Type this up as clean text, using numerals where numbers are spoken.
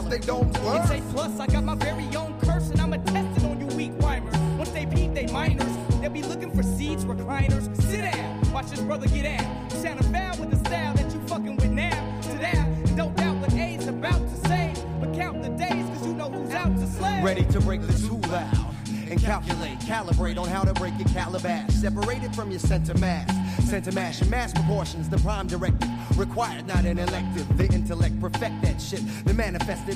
hope they don't learn. It's A plus, I got my very own curse, and I'ma test it on you weak rhymers. Once they peep, they minors. They'll be looking for seats, recliners. Sit down, watch this brother get out. You sound foul with the style that you fucking with now. Sit down, don't doubt what A's about to say. But count the days, cause you know who's out to slay. Ready to break the too loud and calculate, calibrate on how to break your calabash. Separate it from your center mass. Center mash in mass proportions, the prime directive. Required, not an elective. The intellect perfect that shit. The manifested